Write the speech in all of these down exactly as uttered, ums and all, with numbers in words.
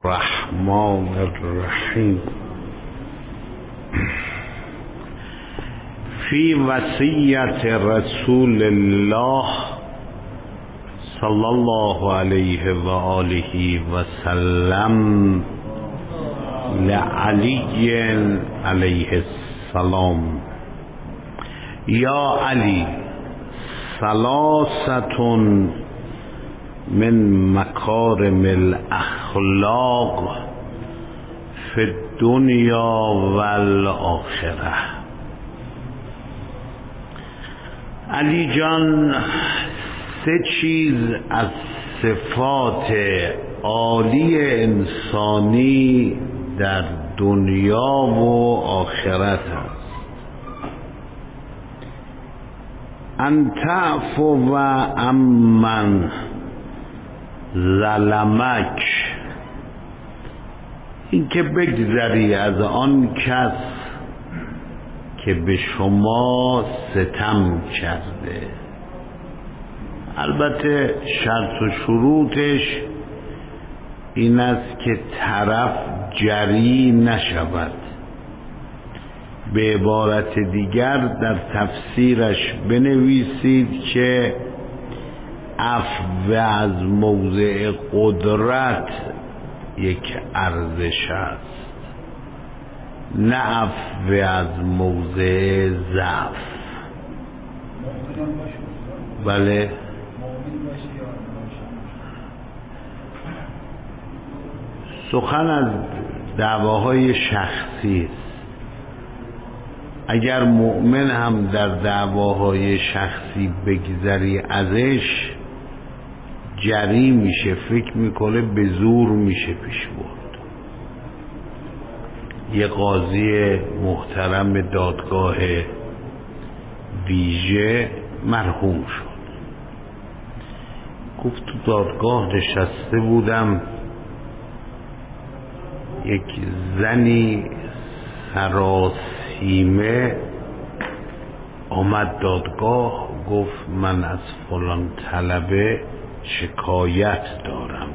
الرحمن الرحیم فی وصیت رسول الله صلی الله علیه و آله و سلم لعلی علیه السلام: یا علی، ثلاثة من مکارم الاخلاق فی الدنیا والآخرة. علی جان، سه چیز از صفات عالی انسانی در دنیا و آخرت است: ان تعفو و امن ظلمک، این که بگذری از آن کس که به شما ستم کرده. البته شرط و شروطش این است که طرف جری نشود. به عبارت دیگر در تفسیرش بنویسید که عفو از موضع قدرت یک ارزش است، نه عفو از موضع ضعف. بله، سخن از دعواهای شخصی است. اگر مؤمن هم در دعواهای شخصی بگذری ازش، جری میشه، فکر میکنه به زور میشه پیش برد. یه قاضی محترم دادگاه ویژه مرحوم شد. گفت تو دادگاه نشسته بودم، یک زنی سراسیمه آمد دادگاه، گفت من از فلان طلبه شکایت دارم.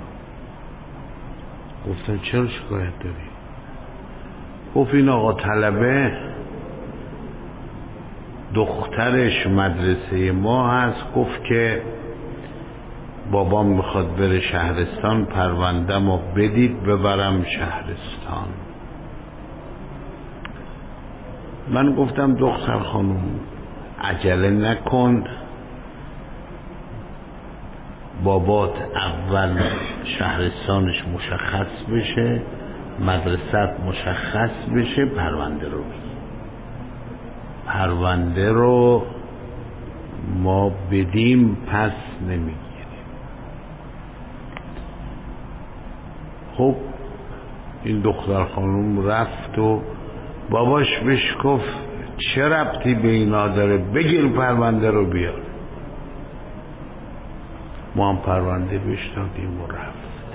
گفتن چرا شکایت داری؟ گفت این آقا طلبه دخترش مدرسه ما هست، گفت که بابام میخواد بره شهرستان، پرونده ما بدید ببرم شهرستان. من گفتم دختر خانم عجله نکن، بابات اول شهرستانش مشخص بشه، مدرسه مشخص بشه، پرونده رو بگیر. پرونده رو ما بدیم پس نمیگیریم. خب این دختر خانم رفت و باباش بهش گفت چه ربطی به اینا داره، بگیر پرونده رو بیار. ما هم پرونده بهش دادیم و رفت.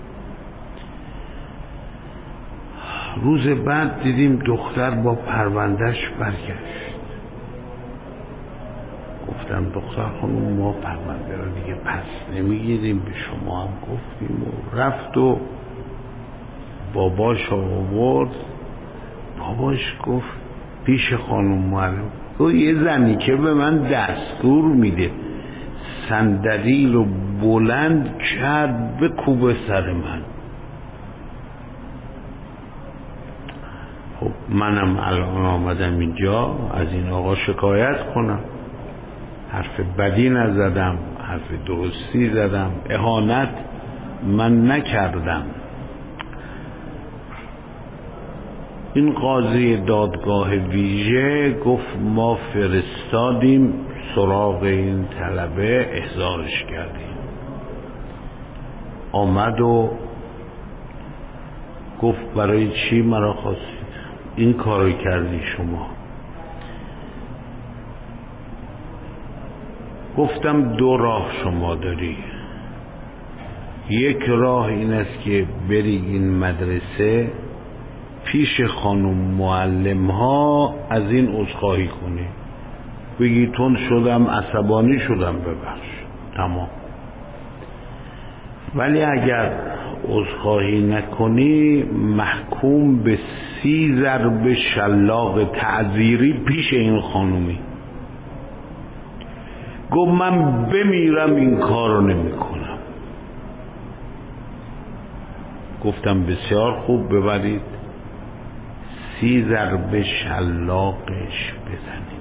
روز بعد دیدیم دختر با پروندهش برگشت. گفتم دختر خانم ما پرونده رو دیگه پس نمیگیریم، به شما هم گفتیم. و رفت و باباش آورد. باباش گفت پیش خانم معلم، گفت یه زنی که به من دستور میده صندلی رو بلند کرد بکوبه سر من. خب منم الان آمدم اینجا از این آقا شکایت کنم. حرف بدی نزدم، حرف درستی زدم، اهانت من نکردم. این قاضی دادگاه ویژه گفت ما فرستادیم سراغ این طلبه، احضارش کردیم. آمد و گفت برای چی مرا خواستید؟ این کارو کردی شما. گفتم دو راه شما داری. یک راه این است که بری این مدرسه پیش خانم معلم ها از این عذرخواهی کنی، بگی تون شدم، عصبانی شدم، ببخش، تمام. ولی اگر عذرخواهی نکنی محکوم به سی ضرب شلاق تعزیری پیش این خانومی. گفت من بمیرم این کارو نمی کنم. گفتم بسیار خوب، ببرید سی ضرب شلاقش بزنید.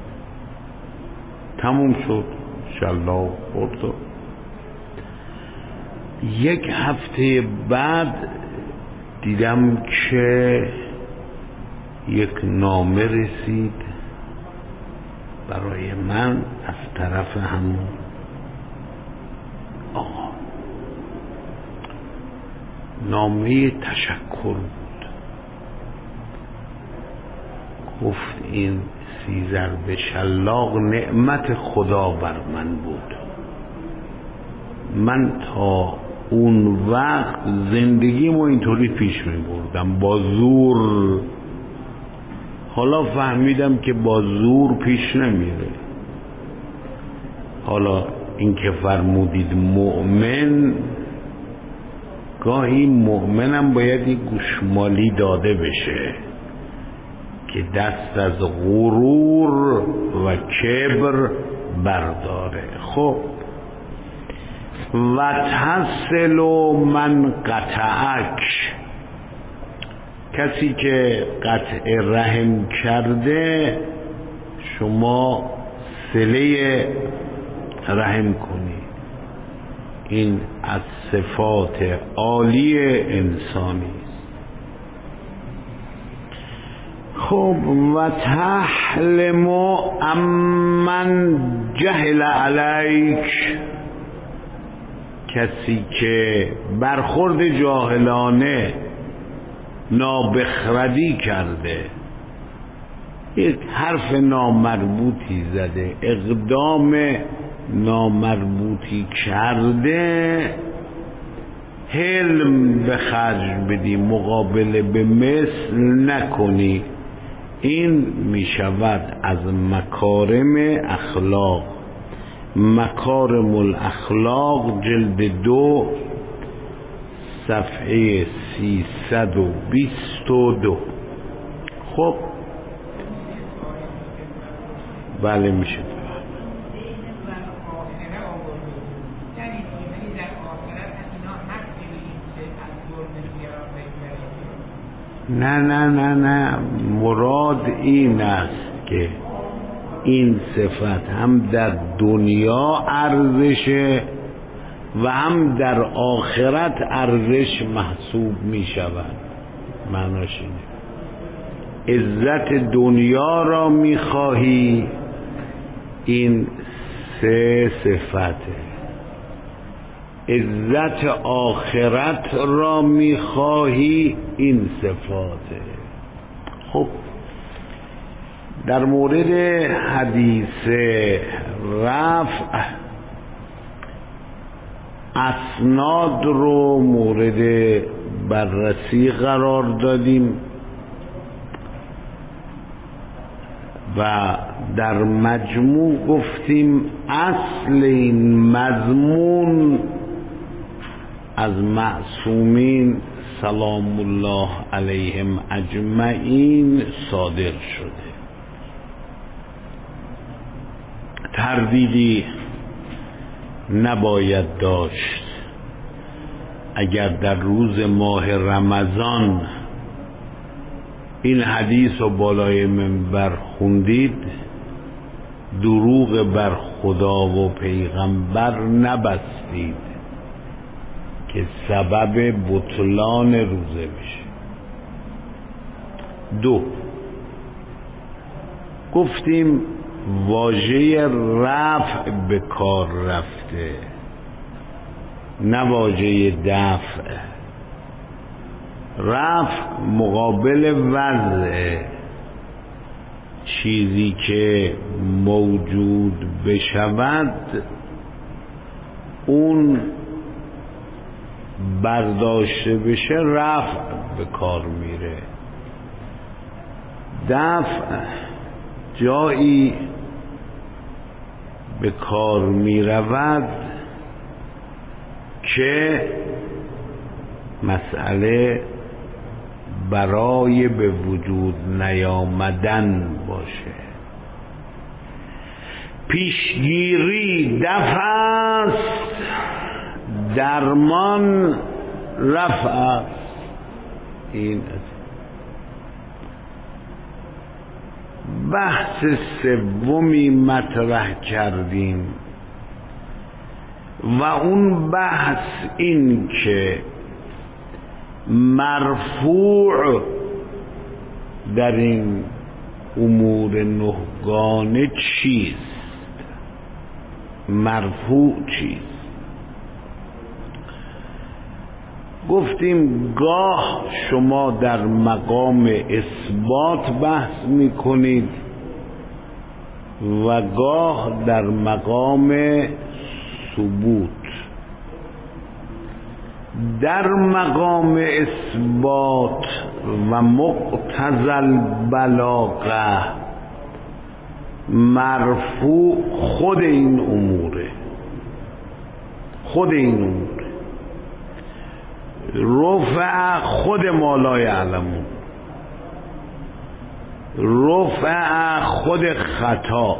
تموم شد، شلاق خورد. یک هفته بعد دیدم که یک نامه رسید برای من از طرف همون آقا. نامه تشکر بود. گفت این سی ضرب شلاق نعمت خدا بر من بود. من تا اون وقت زندگیمو اینطوری پیش می بردم، با زور. حالا فهمیدم که با زور پیش نمیره. حالا این که فرمودید مؤمن، گاهی مؤمنم باید یک گوشمالی داده بشه که دست از غرور و کبر برداره. خب و تصل من قطعک، کسی که قطع رحم کرده شما صله رحم کنید. این از صفات عالی انسانی است. خب و تحلم امن جهل علیک، کسی که برخورد جاهلانه نابخردی کرده، یک حرف نامربوطی زده، اقدام نامربوطی کرده، حلم به خرج بدی، مقابله به مثل نکنی. این می شود از مکارم اخلاق. مکارم الاخلاق جلد دو صفحه سیصد و بیست و دو. خب بله میشه. نه نه نه نه مراد این است که این صفت هم در دنیا ارزشه و هم در آخرت ارزش محسوب می شود. معناش اینه عزت دنیا را می خواهی، این سه صفته. عزت آخرت را می خواهی، این صفاته. خب در مورد حدیث رفع اسناد رو مورد بررسی قرار دادیم و در مجموع گفتیم اصل این مضمون از معصومین سلام الله علیهم اجمعین صادر شده. تردیدی نباید داشت اگر در روز ماه رمضان این حدیث رو بالای منبر خوندید، دروغ بر خدا و پیغمبر نبستید که سبب بطلان روزه بشه. دو، گفتیم واژه رفع به کار رفته، نه واژه دفع. رفع مقابل وضع، چیزی که موجود بشود اون برداشته بشه رفع به کار میره. دفع جایی به کار می رود که مسئله برای به وجود نیامدن باشه. پیشگیری دفع است، درمان رفع است. این بحث سومی مطرح کردیم و اون بحث این که مرفوع در این امور نهگانه چیست؟ مرفوع چیست؟ گفتیم گاه شما در مقام اثبات بحث میکنید و گاه در مقام ثبوت. در مقام اثبات و مقتضی البلاغه مرفوع خود این اموره، خود این امور رفع خود ما لا یعلمون، رفع خود خطا،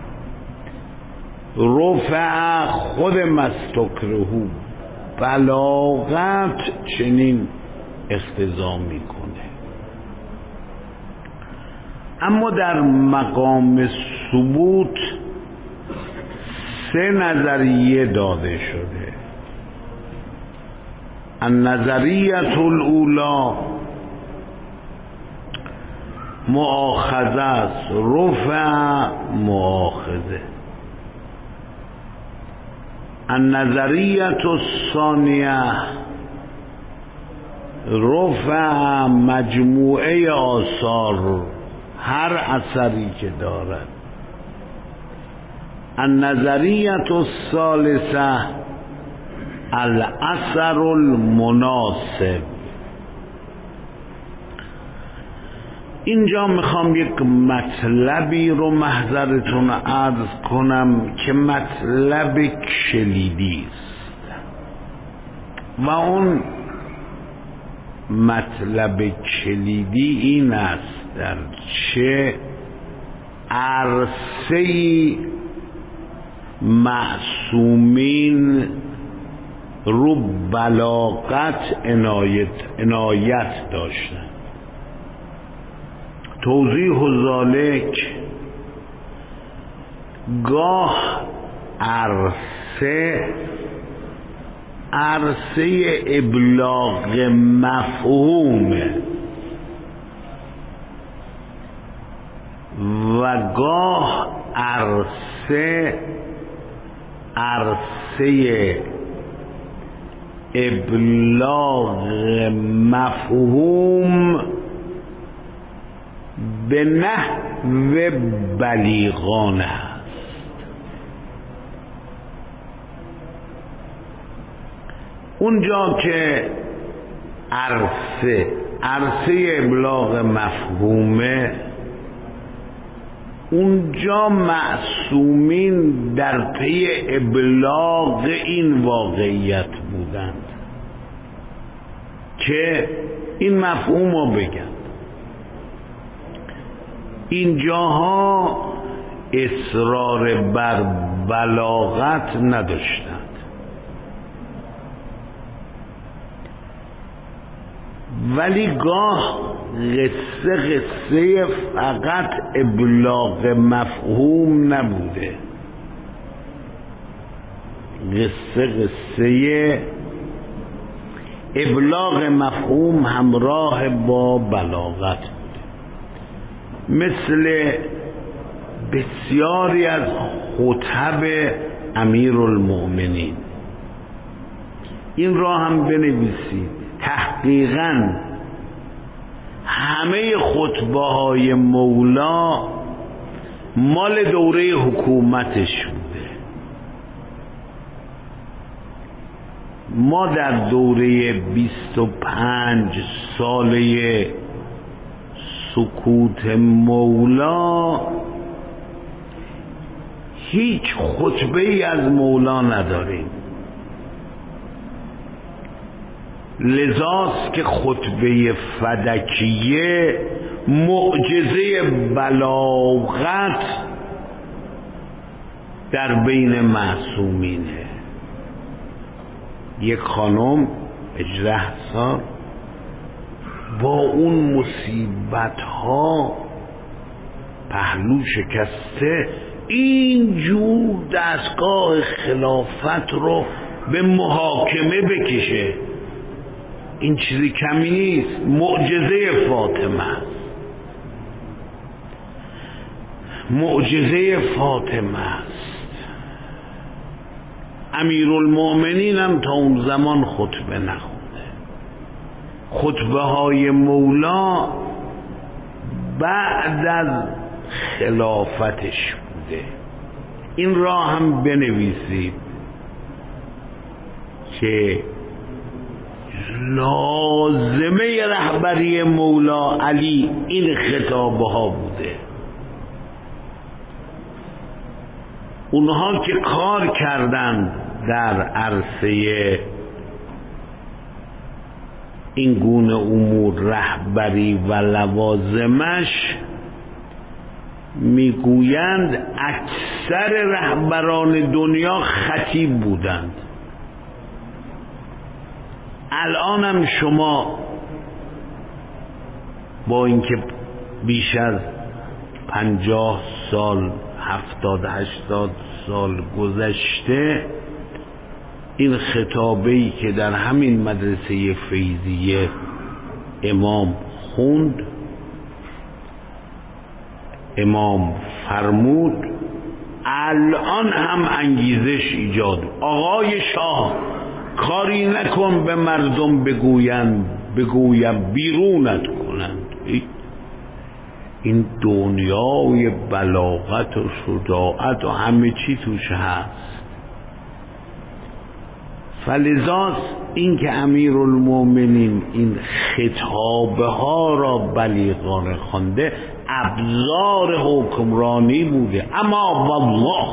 رفع خود مستکرهو. بلاغت چنین اقتضا میکنه. اما در مقام ثبوت سه نظریه داده شده. النظریه الاولی مؤاخذه است، رفع مؤاخذه. النظریه الثانیه رفع مجموعه آثار، هر اثری که دارد. النظریه الثالثه الاثر المناسب. اینجا میخوام یک مطلبی رو محضرتون عرض کنم که مطلب کلیدی است و اون مطلب کلیدی این است در چه عرصه‌ای معصومین رو بلاغت عنایت عنایت داشتن. توضیح ذالک، گاه عرصه عرصه ابلاغ مفهومه و گاه عرصه عرصه ابلاغ مفهوم به نحو بلیغانه است. اونجا که عرصه عرصه ابلاغ مفهومه، اونجا معصومین در پی ابلاغ این واقعیت بودند که این مفهوم رو بگن. اینجاها اصرار بر بلاغت نداشتند، ولی گاه قصه قصه فقط ابلاغ مفهوم نبوده، قصه قصه ابلاغ مفهوم همراه با بلاغت بوده. مثل بسیاری از خطب امیرالمؤمنین. این را هم بنویسید. تحقیقاً همه خطبه های مولا مال دوره حکومتش بوده. ما در دوره بیست و پنج ساله سکوت مولا هیچ خطبه ای از مولا نداریم. لذاست که خطبه فدکیه معجزه بلاغت در بین معصومینه. یک خانم هجده سال با اون مصیبت ها پهلو شکسته اینجور دستگاه خلافت رو به محاکمه بکشه، این چیزی کمی نیست. معجزه فاطمه است، معجزه فاطمه است. امیرالمؤمنین هم تا اون زمان خطبه نخونده، خطبه های مولا بعد از خلافتش بوده. این را هم بنویسید که لازمه رهبری مولا علی این خطابه ها بوده. اونها که کار کردند در عرصه این گونه امور رهبری و لوازمش، میگویند اکثر رهبران دنیا خطیب بودند. الانم شما با اینکه بیش از پنجاه سال هفتاد هشتاد سال گذشته، این خطابه‌ای که در همین مدرسه فیضیه امام خوند، امام فرمود، الان هم انگیزش ایجاد. آقای شاه کاری نکن به مردم بگوین بگویم بیرونت کنند. این دنیای بلاغت و شجاعت و همه چی توش هست. فلذاست این که امیرالمؤمنین این خطابه ها را بلیغانه خوانده ابزار حکمرانی بوده. اما والله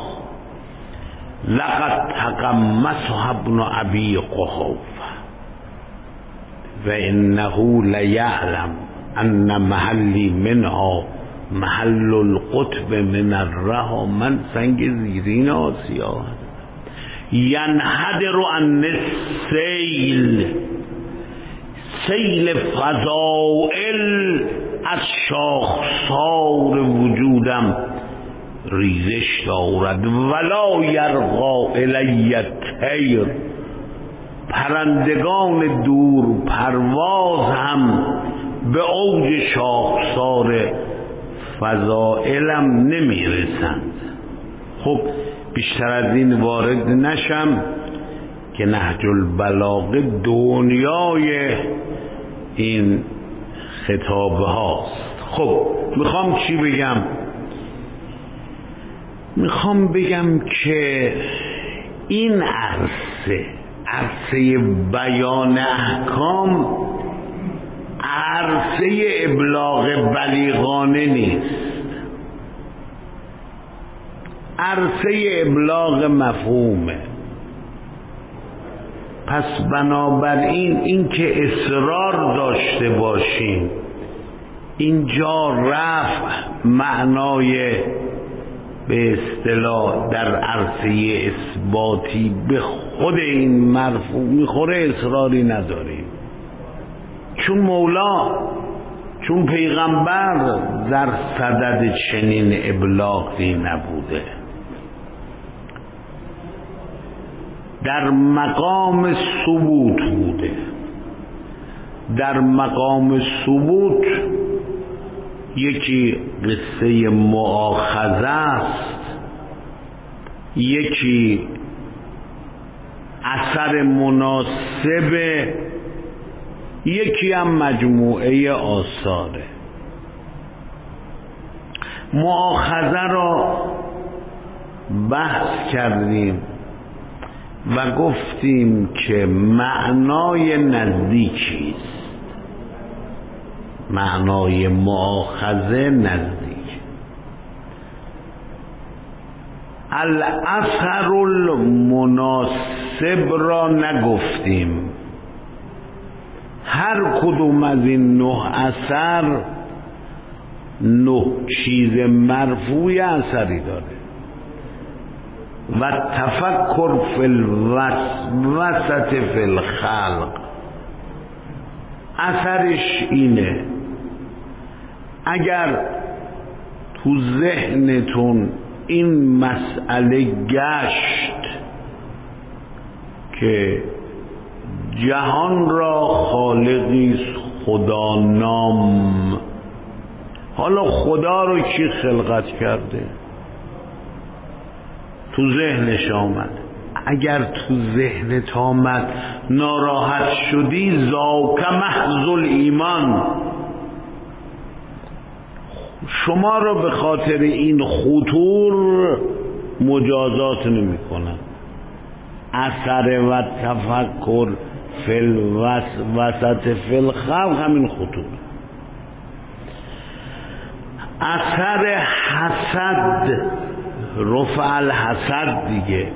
لقد تقمصها ابن ابی قحافه و انه لیعلم ان محلی منها محل القطب من الرها. من سنگ زیرین آسیا ینحدر عن السیل، سیل فضائل از شاخسار وجودم ریزش دارد. ولا یرقا الی الطیر، پرندگان دور پرواز هم به اوج شاخسار فضائلم نمیرسند. خب بیشتر از این وارد نشم که نهج البلاغه دنیای این خطابه هاست. خب میخوام چی بگم؟ میخوام بگم که این عرصه عرصه بیان احکام عرصه ابلاغ بلیغانه نیست، عرصه ابلاغ مفهومه. پس بنابراین این که اصرار داشته باشیم اینجا رفع معنای به اصطلاح در عرصه اثباتی به خود این مرفوع میخوره، اصراری نداریم. چون مولا چون پیغمبر در صدد چنین ابلاغی نبوده، در مقام ثبوت بوده. در مقام ثبوت یکی قصه مؤاخذه است، یکی اثر مناسبه، یکی هم مجموعه آثاره. مؤاخذه را بحث کردیم و گفتیم که معنای نزدیکی است. معنای مؤاخذه نزدیک. الاثر المناسب را نگفتیم، هر کدوم از این نه اثر نه چیز مرفوع اثری داره. و تفکر فی الوسط فی الخلق، اثرش اینه اگر تو ذهنتون این مسئله گشت که جهان را خالقی خدا نام، حالا خدا رو کی خلقت کرده؟ تو ذهنش آمد. اگر تو ذهنت آمد ناراحت شدی، ذاک محض الایمان، شما را به خاطر این خطور مجازات نمی کنن. اثر و تفکر فی الوسط فی الخلق همین خطور. اثر حسد، رفع الحسد دیگه،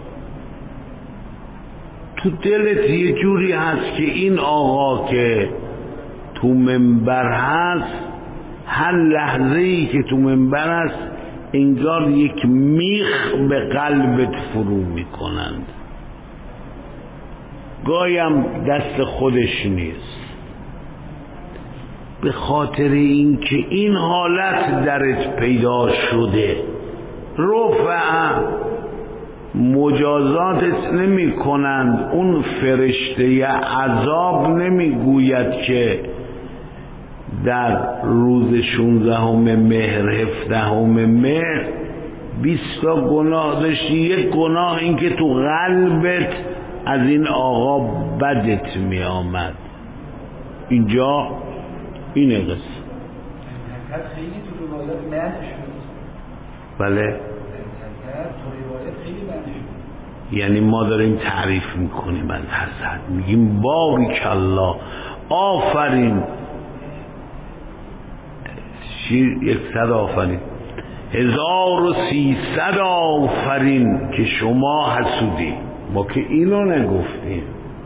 تو دلت یه جوری هست که این آقا که تو منبر هست، هر لحظه ای که تو منبر هست انگار یک میخ به قلبت فرو میکنند. گایم دست خودش نیست، به خاطر اینکه این حالت درت پیدا شده. رفع مجازاتت نمی کنند. اون فرشته عذاب نمی گوید که در روز شونزدهم مهر هفدهم مهر بیستا گناه داشتی، یک گناه این که تو قلبت از این آقا بدت می آمد. اینجا اینه قصه. خیلی تو روایات منع شد. بله یعنی ما داریم تعریف میکنیم از حسد، میگیم باریک الله، آفرین، شیر یکصد آفرین، هزار و سیصد آفرین که شما حسودی. ما که اینو نگفتیم،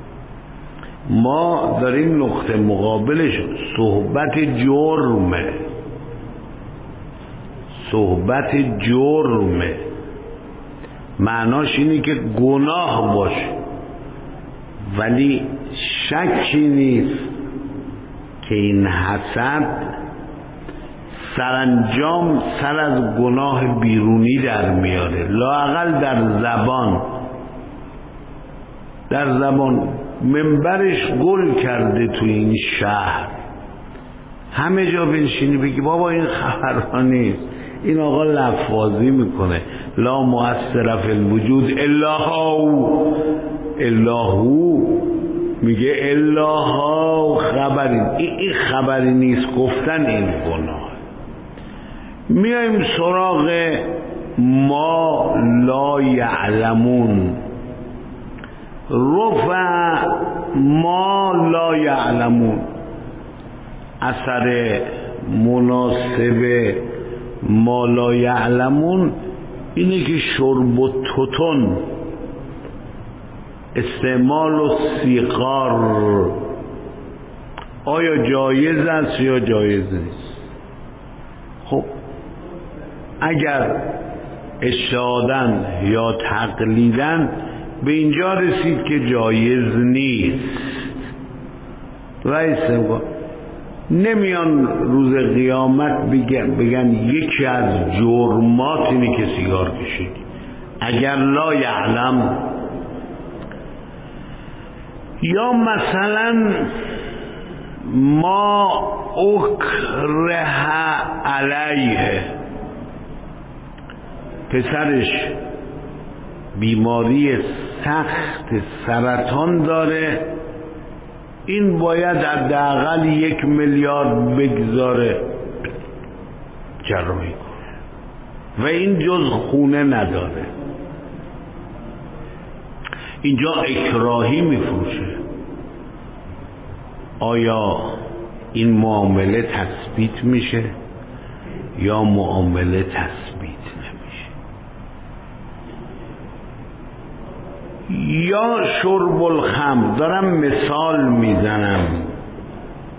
ما داریم نقطه مقابلش صحبت جرمه، صحبت جرمه، معناش اینه که گناه باشه، ولی شکی نیست که این حسد سرانجام سر از گناه بیرونی در میاره، لااقل در زبان. در زبان منبرش گل کرده تو این شهر، همه جا بنشینی بگی بابا این خبرها نیست، این آقا لفاظی میکنه، لا مؤثر فی الوجود الا هو، الا هو میگه الا هو خبری، این خبری نیست گفتن، این گناه. میایم سراغ ما لا یعلمون. رفع ما لا یعلمون، اثر مناسب ما لا یعلمون اینه که شرب و توتون، استعمال و سیقار آیا جایز است یا جایز نیست؟ خب اگر اشتهادن یا تقلیدن به اینجا رسید که جایز نیست، رئیس نمیان روز قیامت بگن, بگن یکی از جرمات اینه که سیگار کشید. اگر لا یعلم، یا مثلا ما اکره علیه، پسرش بیماری سخت سرطان داره، این باید حداقل یک میلیارد بگذاره جراحی کنه و این جز خونه نداره. اینجا اکراهی میفروشه. آیا این معامله تثبیت میشه یا معامله تثبیت نمیشه؟ یا شرب الخمر، دارم مثال میزنم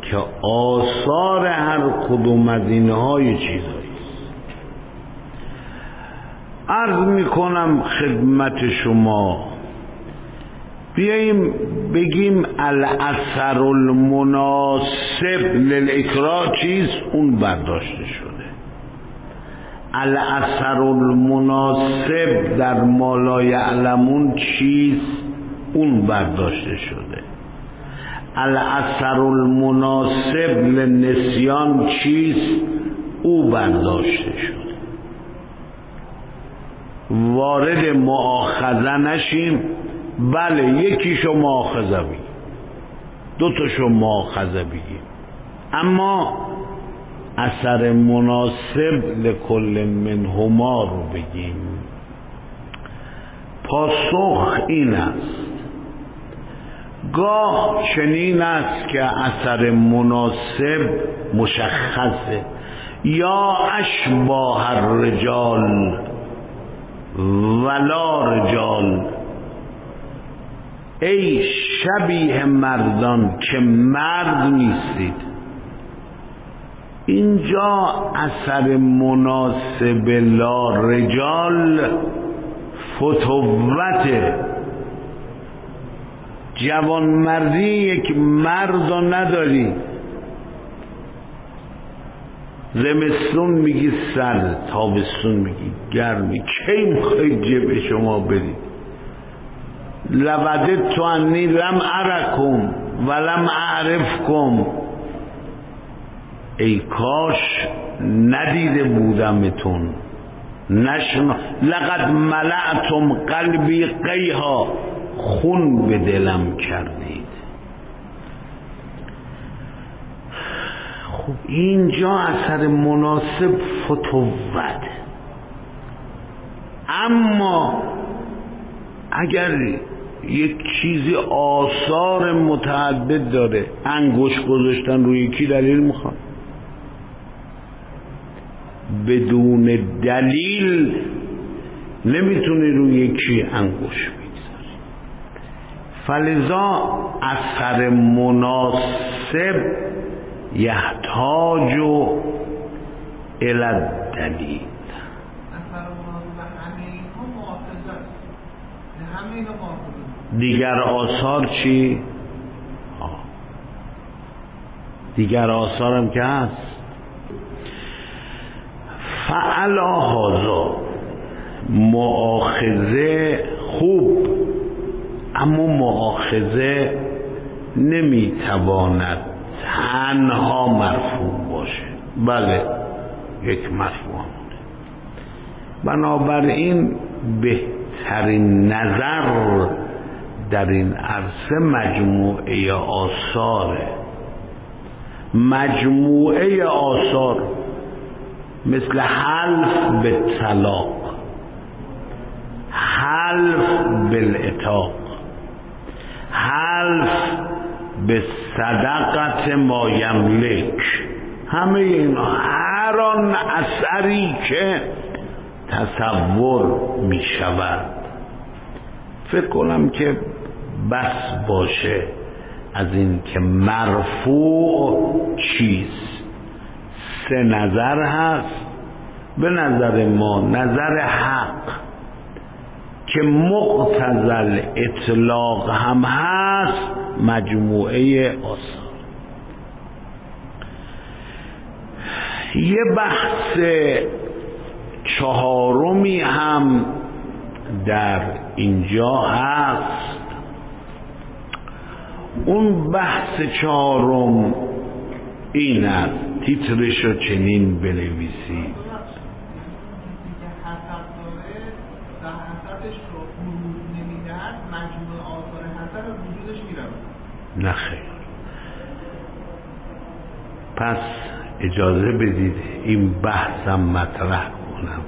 که آثار هر کدوم از اینهای چیزهایی است. عرض میکنم خدمت شما بیاییم بگیم الاثر المناسب للاکراه چیز اون برداشته شده. الاثر المناسب در ما لا یعلمون چیز اون برداشته شده. الاثر المناسب للنسیان چیز او برداشته شده. وارد مؤاخذه نشیم. بله یکیشو مؤاخذه بگیم، دوتاشو مؤاخذه بگیم، اما اثر مناسب لکل منهما رو بگیم. پاسخ این است گاه چنین است که اثر مناسب مشخصه، یا اشباه الرجال ولا رجال، ای شبیه مردان که مرد نیستید. اینجا اثر مناسب لا رجال فتوت جوان مردی یک مرد رو نداری. زمستون میگی سرد، تابستون میگی گرمی. کی میخواید جبه شما برید؟ لودت تو انی لم ارکم ولم اعرفکم، ای کاش ندیده بودمتون نشنا. لقد ملعتم قلبی قیها، خون به دلم کردید. خب اینجا اثر مناسب فتوت. اما اگر یک چیزی آثار متعدد داره، انگشت گذاشتن روی یکی دلیل میخواد، بدون دلیل نمیتونی روی یکی انگشت بگذاری. فلذا اثر مناسب یحتاج الی الدلیل. دیگر آثار چی؟ آه. دیگر آثار هم که هست. فعلا هذا مؤاخذه خوب، اما مؤاخذه نمیتواند تنها مرفوع باشه. بله یک مرفوع بوده. بنابراین بهترین نظر در این عرصه مجموعه آثاره. مجموعه آثار مثل حلف به طلاق، حلف بالعتاق، حلف به صدقت ما یملک، همه اینا هر آن اثری که تصور می شود. فکر کنم که بس باشه از این که مرفوع چیست. سه نظر هست. به نظر ما نظر حق که مقتضی اطلاق هم هست مجموعه آثار. یه بحث چهارمی هم در اینجا هست. اون بحث چهارم این است، تیترشو چنین بنویسید: نه خیر. پس اجازه بدید این بحثم مطرح کنم.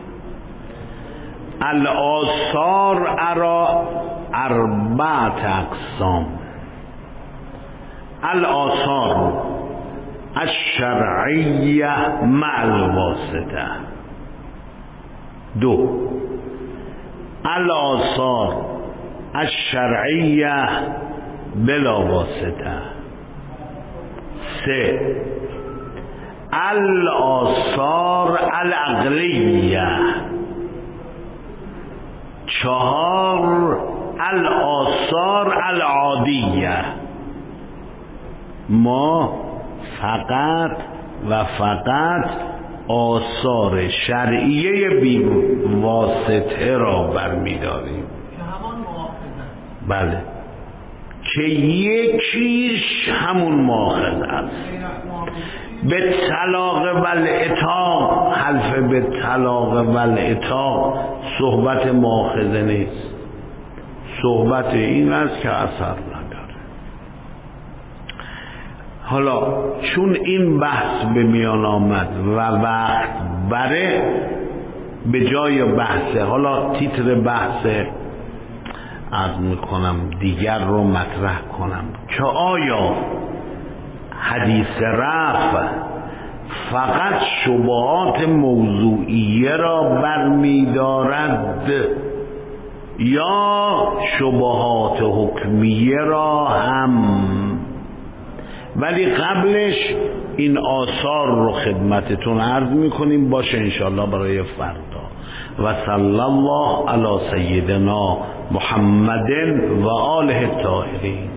الآثار ارا اربعت اقسام: الآثار الشرعیه مع الواسطه، دو الآثار الشرعیه بلا واسطه، سه الآثار العقلیه، چهار الآثار العادیه. ما فقط و فقط آثار شرعیه بی واسطه را برمی‌داریم که همان مؤاخذه، بله، که یکیش همون مؤاخذه است. به طلاق و العتاق، حلف به طلاق و العتاق صحبت مؤاخذه نیست، صحبت این است که اثر نداره. حالا چون این بحث به میان آمد و وقت بره، به جای بحثه، حالا تیتر بحث عرض میکنم دیگر رو مطرح کنم که آیا حدیث رفع فقط شبهات موضوعیه را برمی‌دارد یا شبهات حکمیه را هم؟ ولی قبلش این آثار رو خدمتتون عرض میکنیم، باشه انشاءالله برای فردا. و صلی الله علی سیدنا محمد و آله الطاهرین.